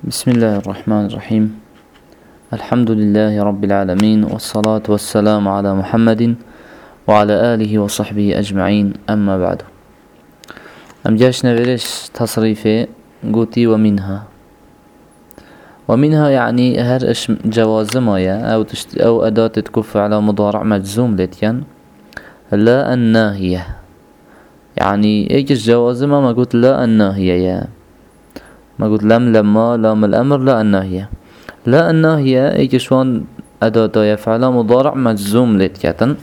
بسم الله الرحمن الرحيم. الحمد لله رب العالمين، والصلاة والسلام على محمد وعلى آله وصحبه أجمعين. أما بعد، أم جاش نبرش تصريفه قوتي ومنها يعني هر اش جوازمايا أو أداة تكف على مضارع مجزوم لتين لا الناهية، يعني ايش جوازمها ما قلت لا الناهية، ما قلت لما لام الأمر لا الناهية. لا الناهية ايش شوان أداة يفعل مضارع مجزوم لتكتن،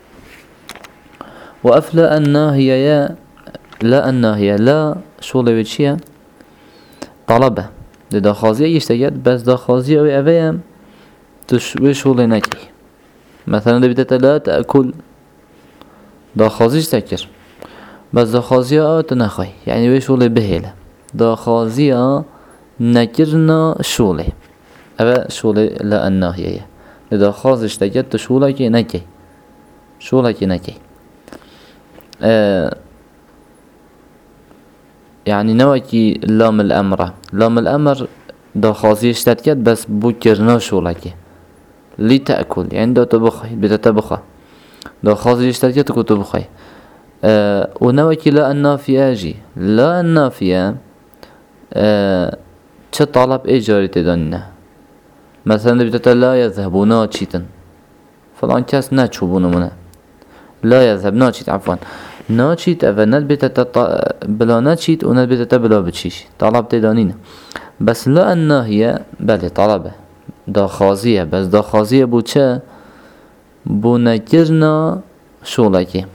وأفلا الناهية لا الناهية لا شغل بتشيا طلبة دا خازية يشتغل، بس دا خازية او اوه تشوي شغل نكي. مثلا دا بدأت لا تأكل، دا خازية يشتكر بس دا خازية تنخي، يعني وي شغل بهيلة دا خازية نكرنا شغل اوه شغل لا الناهية. دا خازية يشتغل تشغلك نكي، شغلك نكي. يعني نوكي لام الأمر دا خاصية اشتتكت بس بوكرنا شغلك لي تأكل، يعني دا تبخي بتتبخى دا خاصية اشتتكت كو تبخي. ونوكي لا النافية اجي لا النافية چه طلب ايجاري تدانينا. مثلا بتت لا يذهبون ناتشيتن فلان كاس ناتشوبون منا لا يذهب ناتشيت عفوا ناتشيت أفا نلبت بلا ناتشيت ونلبت بلا بتشيش طلب تدانين. بس لا الناهية بله طلبه دا خازية، بس دا خازية بو چه بو نكرنا شغلكي.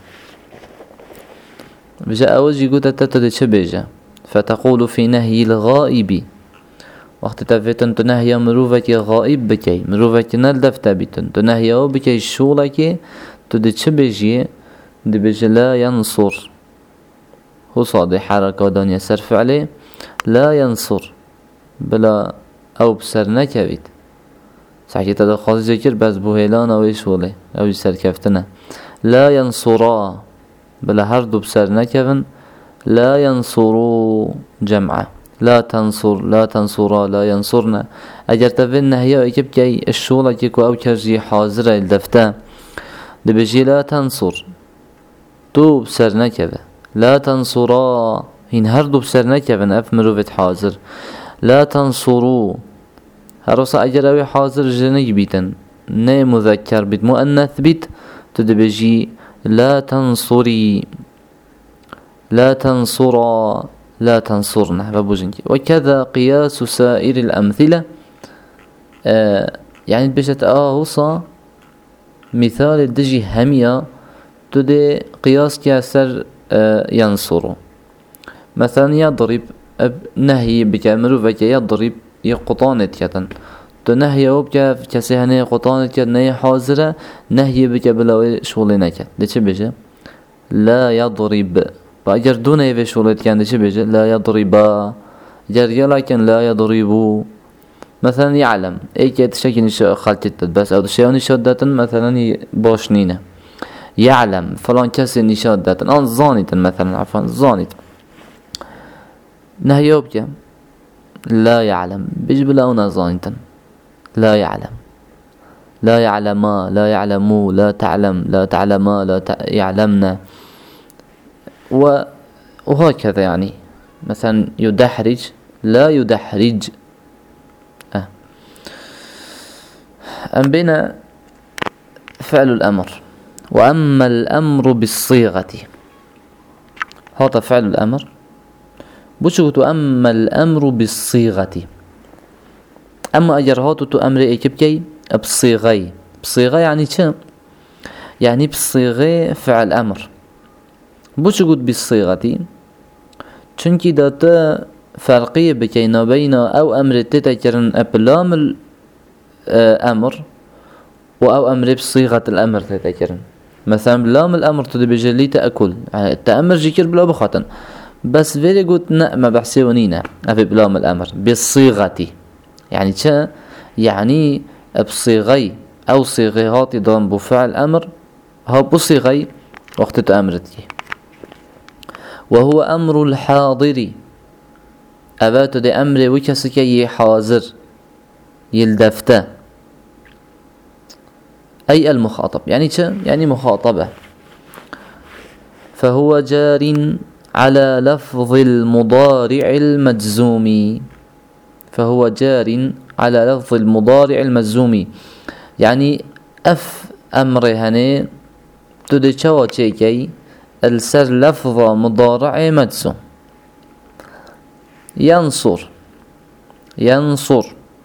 بجا أوجي قوت تتد چه بيجا فتقول في نهي الغائب، وقت تفتن تنهي مروفك غائب بكي مروفك نلدفت بيتن تنهي او بكي شغلكي تد چه بيجي دي بيجي لا ينصر. هو صادي حركة ودانيا سرف عليه لا ينصر بلا او بسر نكبت ساكي تدا خاص ذكر بس بوهيلان او يشولي او يسر كفتنا لا ينصرا بلا هردو بسر نكبن لا ينصروا جمعة لا تنصر لا تنصرا لا ينصرنا. اگر تفن هي ايكب كي الشولة كيكو او كرجي حاضرة الدفتا دي بيجي لا تنصر تو بسر نكبه لا تنصرا هين هردو بسر نكبن اف مروفت حاضر لا تنصروا هروسا اجر اوي حاضر جنك بيتن نه مذكر بيت مؤنث بيت تدي بيجي لا تنصري لا تنصرا لا تنصرنا بابوجنكي. وكذا قياس سائر الأمثلة يعني بيجت وصا مثال الدجي همية تدي قياس كاسر ينصر. مثلا يضرب نهي بكامل فك يضرب يقطانة كتن تنهي وبك كسهنة قطانة كتن نهي حاضرة نهي بك بلاوي شغل نكت ليش بيجي لا يضرب فأجر دون يفي شغل كان ليش بيجي لا يضربا جرجا لكن لا يضربوا. مثلا يعلم اي كيت شكل نشاء خالتت بس او شيء نشاء مثلا باشنينه يعلم فلان كسي نشاد داتن آن زانيتن مثلا عفوا زانيت نهيوبك لا يعلم بيجب لاونا زانيتن لا يعلم لا يعلما لا يعلمو لا تعلم لا تعلما لا يعلمنا وهكذا. يعني مثلا يدحرج لا يدحرج. أم بنا فعل الأمر. وأما الأمر بالصيغة هذا فعل الأمر بوشو أما الأمر بالصيغة أما أجرهاتو تو أمر إيكبكي بصيغي بصيغة يعني شو يعني بصيغة فعل أمر بوشو بالصيغة چونكي داتا فرقية بكينا بين أو أمر تتكرن أبلام الأمر أو أمر بصيغة الأمر تتكرن. مثلا بلام الأمر تدي بجلي تأكل التأمر جيكر بلا بخاتن بس فيري قلت ما بحسيونينا أفي بلام الأمر بالصيغة يعني شا يعني بصيغي أو صيغيهات ضم بفعل أمر ها بصيغي وقت تأمرتي. وهو أمر الحاضر أبات دي أمر وكسكي حاضر يلدفته أي المخاطب يعني يعني مخاطبة. فهو جار على لفظ المضارع المجزوم. فهو جار على لفظ المضارع المجزوم يعني أمر هني تدي شوا تشيكي السر لفظ مضارع مجزوم. ينصر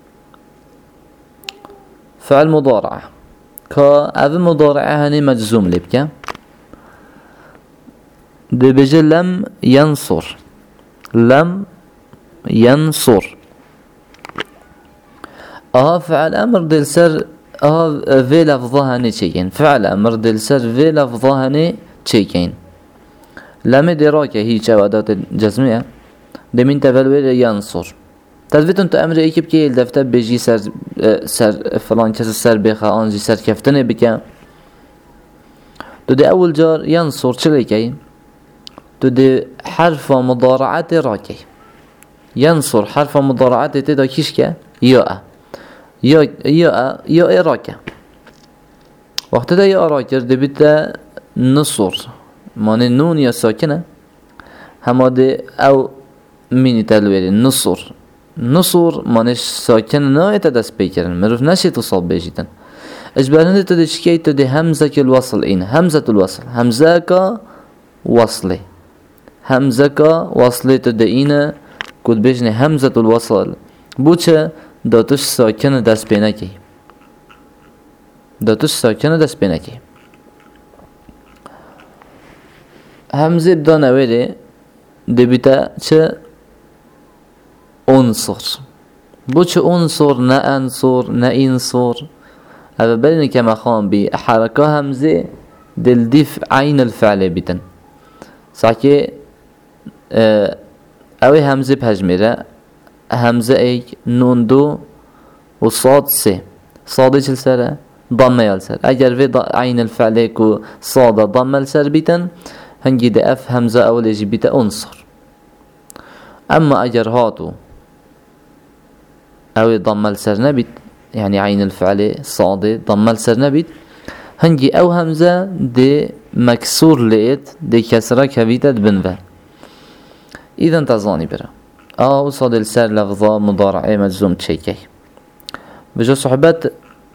فعل مضارع كأف مضارع هني مجزوم لبك دي بيجي لم ينصر فعل أمر دل سر في لفظها هني تشيكين. فعل أمر دل سر في لفظها هني تشيكين. لم دراك هي أداة الجزمية دي من تفلوير ينصر. تثبتون تأمر ايكب كي الدفتة بيجي سر فلان كسر سر بيخا انجي سر كفتني بك دي أول جار ينصر شليكي دي حرف مضارعات راكي. ينصر حرف مضارعات تدا كيشكا يا راكا وقت دا يا راكر دي بتا نصر ماني نون يا ساكنة هما دي او ميني تلويري نصر مانش ساكن نايت دست بيكرن مروف نشي تصال بيجيتن اجبارنده تدي شكي تدي همزة الوصل این همزة الوصل همزة کا وصله تدي این كود بيجني همزة الوصل بوچه داتش ساكن دست بينكي همزه بدا نويري دي بتا چه انصر بوچه انصر نه انصر نه انصر هذا بلني كما خان بحركة همزة دل ديف عين الفعل بيتن ساكي اوي همزة بهجمرة همزة ايك نون دو وصاد سي صاد ايش السر ضم يالسر اگر في عين الفعل كو صاد ضم السر بيتن هنجي دا اف همزة اول ايجي بيتا انصر. اما اگر هاتو اوي ضم السر نبيت يعني عين الفعل صاد ضم السر نبيت هنجي او همزة دي مكسور لقيت دي كسرة كبيتة بنفع اذا تظاني برا او صاد السر لفظة مضارعة مجزوم تشيكي بجو صحبات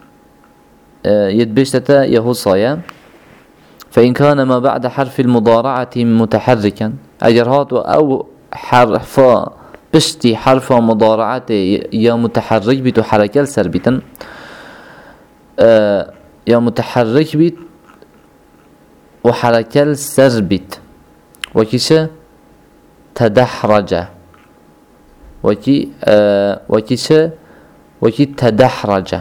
يتبشتتا يهو صايا فإن كان ما بعد حرف المضارعة متحركا أجرهات أو حرفا بشتي حرف مضارعة يا متحرك بيت حركة السر بيتن يا متحرك بيت وحركة السر بيت وكيش تدحرج وكي تدحرج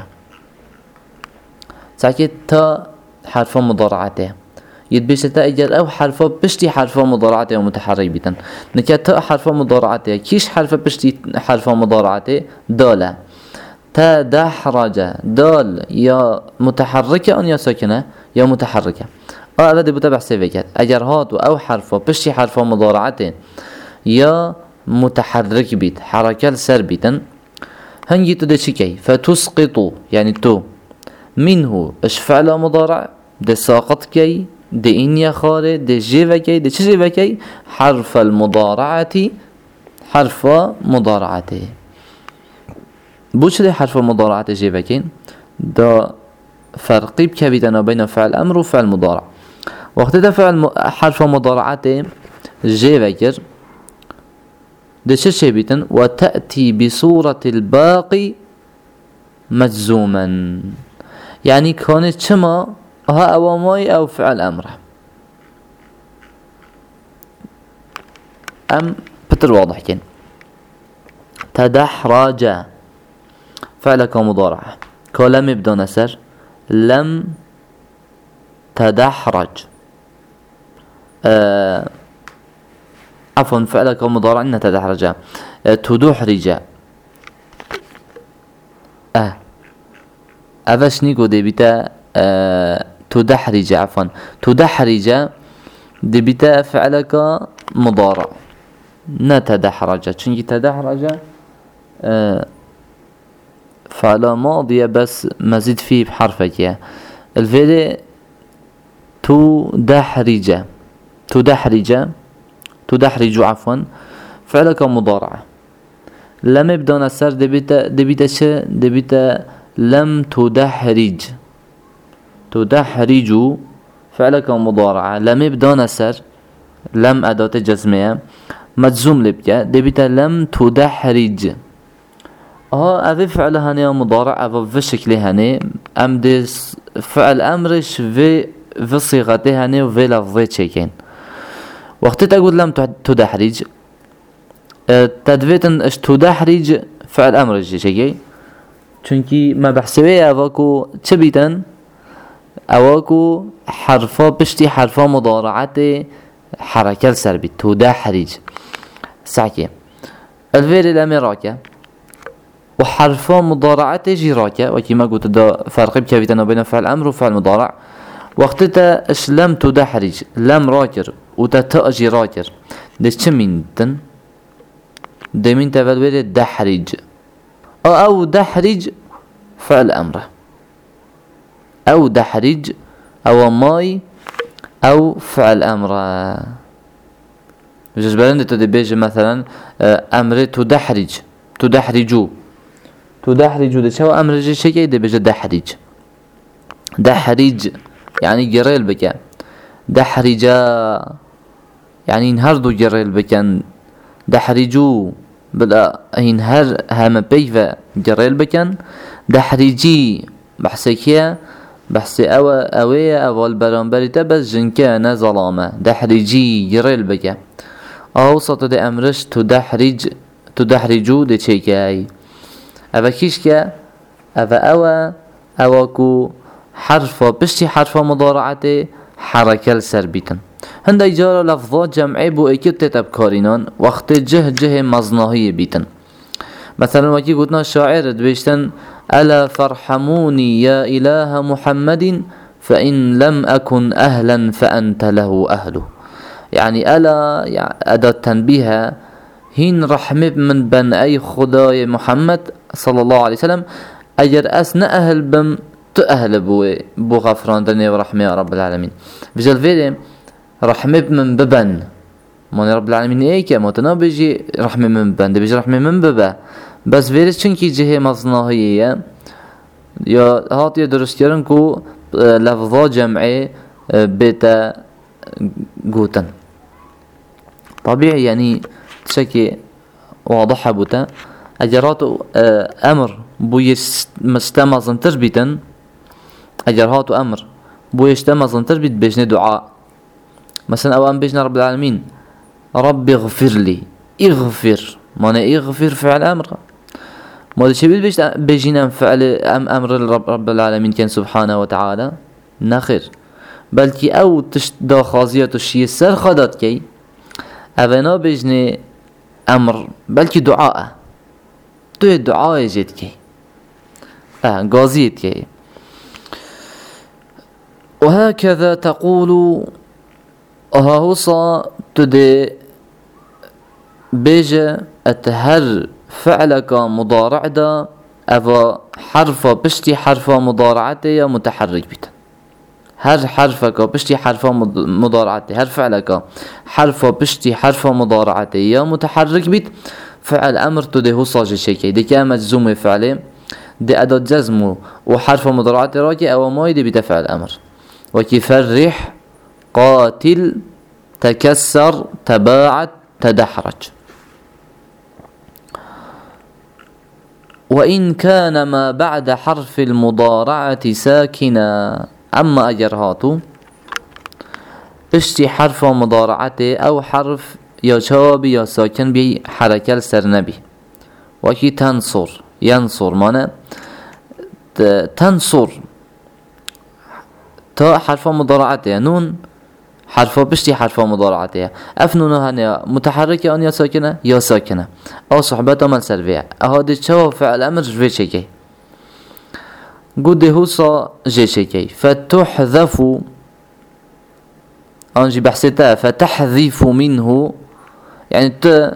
ساكت تا حرف مضارعته يتبشتا اجر او حرفه بشتي حرفه مضارعته ومتحرك بيتن نكتا حرفه مضارعته كيش حرفه بشتي حرفه مضارعته داله تدحرج دال يا متحركه ان يا ساكنه يا متحركه هذا بتبع سيفيكات اجر هات او حرفه بشتي حرفه مضارعته يا متحرك بيت حركه السر بيتن هنجي تدشكي فتسقط يعني تو منه اش فعل مضارع ده ساقط كي ده إنيا خاري ده جيفكي ده چجيفكي حرف المضارعة حرف مضارعته بوش ده حرف المضارعة جيفكي ده فرقي بكبيتنا بين فعل أمر وفعل مضارع وقت ده فعل حرف مضارعته جيفكر ده چه بيتن وتأتي بصورة الباقي مجزوما يعني كانت شما ها اواماي او فعل امره ام بتر واضح كن تدحرج فعلك مضارع كلام يبدأ نسر لم تدحرج عفوا فعلك مضارع ان تدحرج تدحرج أفش نيكو دي بتا تدحرج عفوا تدحرج دي بتا فعلك مضارع نتدحرج چونكي تدحرج فعل ماضية بس مزيد فيه بحرفك الفعل تدحرج عفوا فعلك مضارعة لم يبدأ نسر دبيت لم تدحرج فعلك مضارعة لم يبدأ نسر لم أداة جزمية مجزوم لبكا دبيت لم تدحرج أذي فعل هني مضارع أو في شكل هني أم دي فعل أمرش في صيغته هني وفي لفظه شكين وقت تقول لم تدحرج تدفيتن اش تدحرج فعل أمرش شكي چونكي ما بحسبه أواكو تبيتن أواكو حرفا بشتي حرفا مضارعات حركة السربي تدحرج ساكي الفير الأميراكا وحرفا مضارعات جراكا وكما قلت دا فرق بكافيتنا بين فعل أمر وفعل مضارع وقتها اش لم تدحرج لم راكر وتتأجي راكر دي چمينتن دي من تفالوير دحرج أو دحرج فعل أمر أو دحرج أو ماي أو فعل أمر بجاش بلند تدبيج مثلا أمر تدحرجو دي شو أمر شيء دي بيجي دحرج يعني جريل بكا دحرجا يعني انهردو جريل بكان دحرجو بلا انهر هم بيفا جريل بكان دحرجي بحسكيا بحسي اويا اول برانبري تبس جنكا ظلامة دحرجي جريل بكا اوسط دي امرش تدحرجو دي شيكاي أفا كيشكا أفا أواكو حرفا بشتي حرفا مضارعته حركة السربيتن هنده جارة لفظات جمعي بو اكيب تتبكارينان وقت جه مزناهي بيتن مثلا وكي قلتنا الشاعر بيشتن ألا فارحموني يا إله محمد فإن لم أكن أهلا فأنت له أهله يعني ألا أداة تنبيها هين رحمة من بن أي خداي محمد صلى الله عليه وسلم أجر أسنا أهل بم تأهل بو غفران دنيا ورحمة يا رب العالمين بجل فيدي رحمة من ببن ماني رب العالمين ايكا موتنا بيجي رحمة من ببن دي بيجي رحمة من ببا بس فيدي چنكي جهة مصناهية يا هات يدرس كرنكو لفظات جمعي بيتا قوتن طبيعي يعني تشكي واضحة بوتا أجراتو أمر بو يستمزن تربيتن أجراتو أمر بو يستمزن تربيت بيجني دعاء مثلا أو أم بيجنا رب العالمين رب اغفر لي اغفر معنى اغفر فعل أمر ماذا شبيل بيجينا فعل أمر رب العالمين كان سبحانه وتعالى نخير بلكي أو تشدا خازية الشيء سر خدات كي أبنا بيجني أمر بلكي دعاء تو دعاء جيت كي غازيت كي وهكذا تقول هاوصا تدي بيجا أتهر فعلك مضارع دا أفا حرفا بشتي حرفا مضارعتي متحرك بيتا هر حرفك بشتي حرفا مضارعتي هر فعلك حرفا بشتي حرفا مضارعتي يا متحرك بيت فعل أمر تدي هو صاجي شيكي دي كان مجزوم فعله دي أداة جزمه وحرف مضارعتي راكي أو ماي دي بتفعل أمر وكي فرح قاتل تكسر تباعد تدحرج وإن كان ما بعد حرف المضارعة ساكنا أما أجرهاتو اشتي حرف مضارعته أو حرف يا جوابي يا ساكن بي حركة السرنبي وكي تنصر ينصر معنى تنصر تا حرف مضارعته نون حرف بشتي حرف مضارعته أفنون هنا متحركة أن يا ساكنة يا ساكنة أو صحبة من سرفيع هذا جواب فعل أمر جوي شيء قد هوصا جي شيء فتحذف أنجي بحثتها فتحذف منه يعني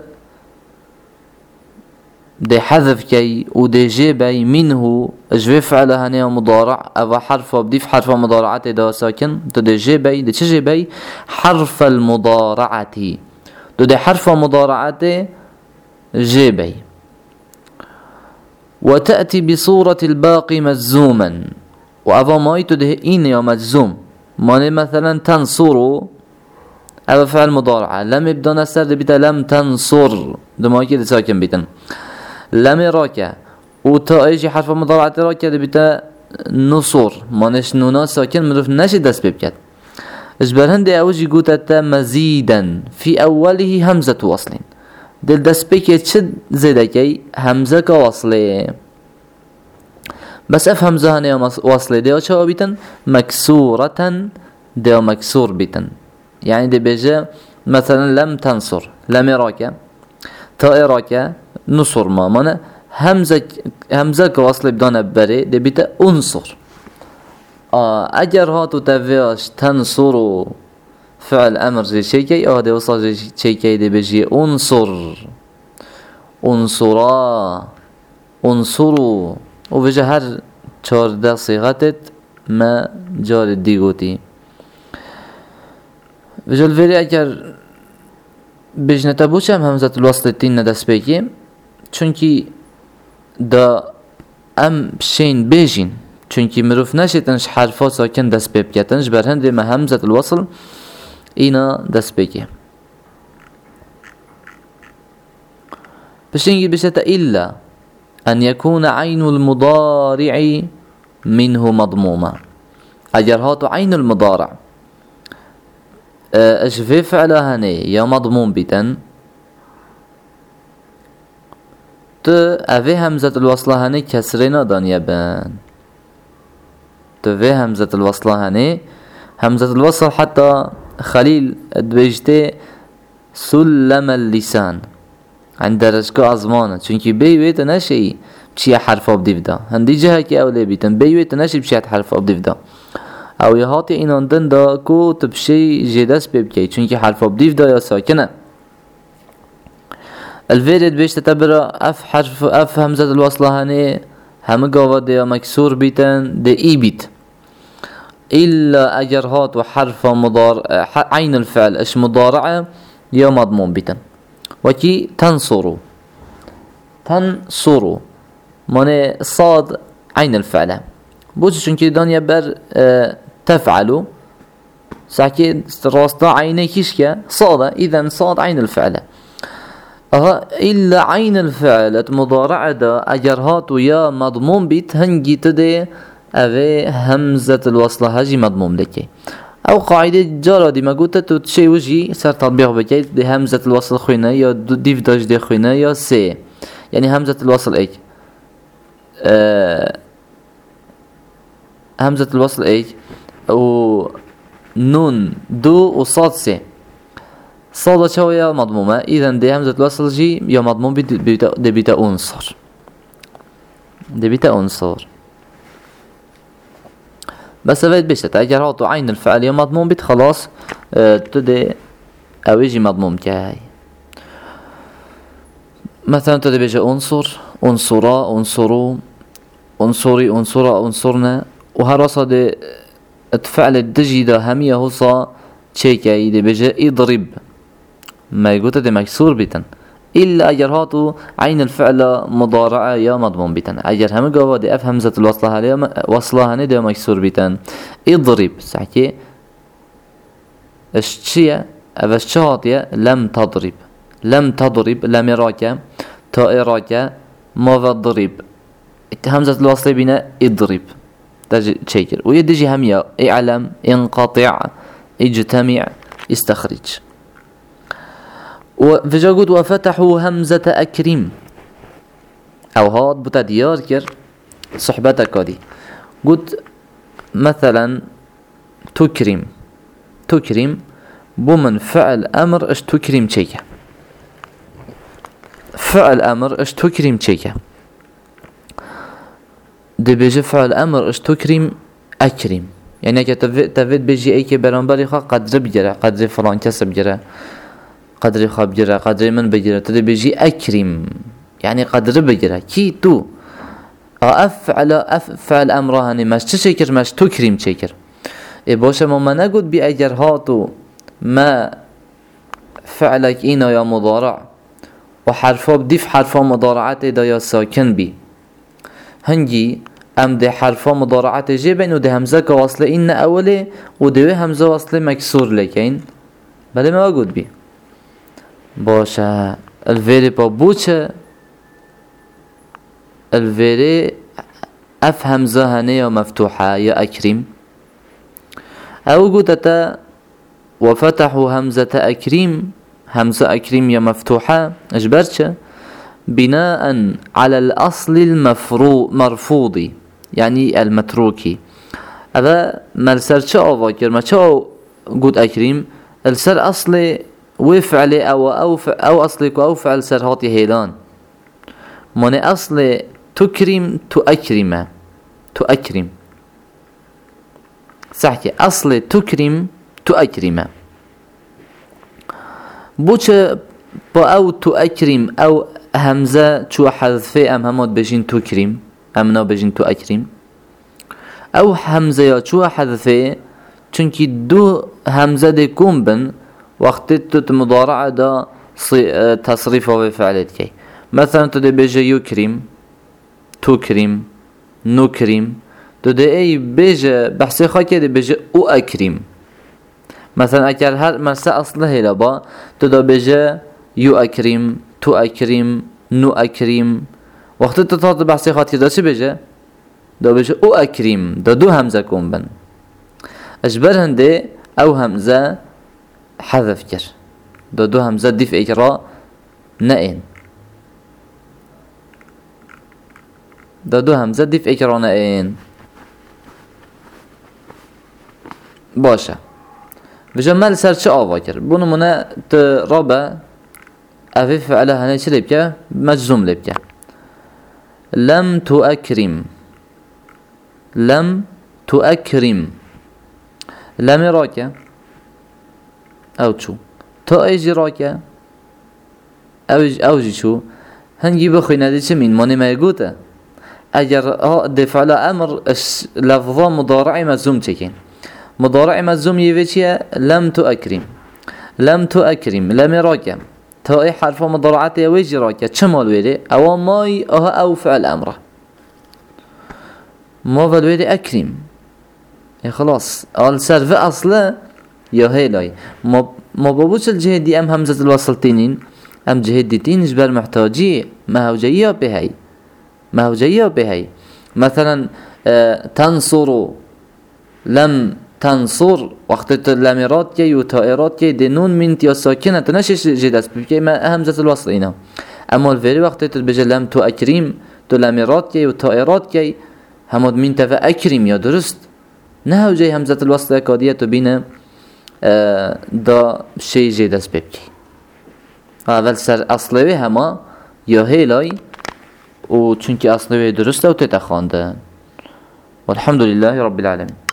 دي حذف كي ودي جيبي منه اجوي فعل هني مضارع او حرف وبضيف حرف مضارعته دا ساكن دي جيبي دي جيبي حرف المضارعة دي حرف مضارعته جيبي وتأتي بصورة الباقي مجزوما وأفا ماي تده إن يا مجزوم ماني مثلا تنصروا أو فعل مضارعة لم يبدأ نستر دي بيتا لم تنصر دماغي كده ساكن بيتن لم راكا وتا ايجي حرف مضارعة راكا دي بيتا نصر مانش نونا ساكن مروف نشي دست ببكت اجبرهن دي اوجي قوتا مزيدا في أوله همزة وصل دل دست بكت شد زيدكي همزة وصلي بس اف همزة هنيا وصلي دي وشاو بيتن مكسورة دي مكسور بيتن يعني دي بيجي مثلا لم تنصر لم راكا تا راكا نصر ما مانا همزة وصل بدون بري دي بيتا انصر اگر هاتو تفياش تنصروا فعل امر زي شيكي دي وصل زي شيكي دي بيجي انصر انصرا انصروا وبيجي هر 14 صيغتت ما جار ديغوتي بيجي الفيري اگر بيجي نتابوش هم همزة الوصل تين ندس بيكي چونكي دا ام بشين بيجين چونكي مروف نشتنش حرفات ساكن دس بيبكتنش برهند ما همزة الوصل اينا دس بيكي بشينجي بشتا إلا أن يكون عين المضارع منه مضمومة اگر هاتو عين المضارع اشفي فعلها هني يا مضموم بيتن اوه همزة الوصلة هني كسرنا دان يبان اوه همزة الوصلة هني همزة الوصل حتى خليل ادبجته سلم اللسان عند درجة أزمانة چونكي بيويت نشي بشي حرف أبديف دا هندي جهة كي أولي بيتن بيويت نشي بشي حرف أبديف دا او يهاتي إنان دن دا كو تبشي جدس بيبكي چونكي حرف أبديف دا يا ساكنة الفيرد بيش تتبرا اف حرف اف همزة الوصلة هني هم قاوة دي مكسور بيتن دي اي بيت إلا أجر هات وحرف عين الفعل اش مضارعة يا مضمون بيتن وكي تنصروا ماني صاد عين الفعل بوش چونكي دانيا بر تفعلوا ساكي راستا عيني كيشكا صاد إذن صاد عين الفعل إلا عين الفعل مضارعة دا أجر هاتو يا مضموم بيت هنجي تدي أغي همزة الوصلة هجي مضموم لكي أو قاعدة جارة دي ما قلت تو تشي وجي سر تطبيق بكي دي همزة الوصل خوينة يا ديف داش دي خوينة يا سي يعني همزة الوصل ايك همزة الوصل ايك و نون دو وصاد سي صاد شوية مضمومة إذن دي همزة الوصل جي يا مضموم دي بيتا أنصر بس أفيد بيشت أجر هاتو عين الفعل يا مضموم بيت خلاص تدي أو يجي مضموم كاي مثلا تدي بيجي أنصر أنصرا أنصروا أنصري أنصرا أنصرنا وهرصة دي الفعل الدجي دا همية هصا تشيكاي دي بيجي اضرب ما يقول دي مكسور بيتن إلا أجر هاتو عين الفعل مضارعة يا مضموم بيتن أجر هم قوة دي أف همزة الوصلة هني دي مكسور بيتن اضرب سحكي اشتشية أفشتشاتية لم تضرب لم يراك تائراك ما ضرب همزة الوصلة بنا اضرب تجي تشيكر ويدجي همية اعلم انقطع اجتمع استخرج وفجأة قلت وفتحوا همزة أكرم أو هاد بتا ديار كر صحبتك هذه قلت مثلا تكرم بمن فعل أمر اش تكرم شيء فعل أمر اش تكرم شيء دي بيجي فعل أمر اش تكرم أكرم يعني كتفيد بيجي أي كبرانبالي قدر بجرى قدر فلان كسب جرى قدر خواب بگیره قدر من بگیره تو دی بجی اکریم یعنی قدر بگیره کی تو افعل امره هنی مش چه شکر مش تو کریم چکر ای باشه ما نگود بی اگر هاتو ما فعلك اینا یا مضارع و حرفا بدیف حرفا مضارعات دا یا ساکن بی هنگی ام ده حرفا مضارعات جبن و ده همزه که وصله این اوله و ده همزه وصله مکسور لکین بله ما گود بی باشه الویری با بوچه الویری اف همزه هنه یا مفتوحه یا اکریم او گودتا وفتحوا همزة أكريم همزة أكريم يا مفتوحة أجبرتش بناء على الأصل المرفوض يعني المتروكي هذا ما السر أفكر ما قد أكريم السر أصلي وفعلي أو أصلك أو فعل سر هاتي هيلان من أصلي تكرم تؤكرم صحيح أصلي تكرم تؤكرم بوچه با او تؤكرم او همزه چو حذفه ام هماد بجین تكرم امنا بجین تؤكرم او همزه یا چو حذفه چونکی دو همزه دی کن بن وقتی تو مضارع دا تصریف و فعلت کی مثلا تو دی بجه یکرم تكرم نكرم تو دی ای بجه بحثی خواه که دی بجه او اکرم مثلا اگر هر مرسه اصله هیلا با تو دا بجه یو اکریم تو اکریم نو اکریم وقتی تو تا بحثی خاطر دا چی بجه؟ دا بجه او اکریم دا دو همزه کن بن اجبر هنده او همزه حذف کر دا دو همزه دیف اکرا نئین دا دو همزه دیف اکرا نئین باشه بجا مال سر چه آوا کرد بونو منه رابع افی فعله هنه چه لیب مجزوم لیب که لم تؤكرم لم تؤكرم لم راکه او چو تا ایجی راکه او جی چو هنگی بخوی نده چه مین مانی مایگوته اگر دفعل امر لفظا مضارعی مجزوم چکین مضارع مجزوم يوي چیه لم تؤكرم لم تؤكرم لم راكم تا اي حرف مضارعات يويجي راكه چمال ويري او ماي او فعل امره ما فالويري اكرم خلاص السر اصله يا هيلاي ما بابوش الجهه دي ام همزه الوصلتين ام جهه دي تين جبر محتاجي ما هو جايه بهي ما هو جايه بهي مثلا تنصروا لم تنصر وقت لامرات کی و تائرات کی دنون منت یا ساکنه تنشش جداس بکی ما همزه الوصل اینا اما الفعل وقت بجه لم تو اکریم تو لامرات کی و تائرات کی همود منت و اکریم یا درست نه وجه همزه الوصل کادیه تو بینه دا شی جداس بکی اول سر اصله هما یا هیلای و چونکی اصله درسته و تتخانده والحمد لله رب العالمين.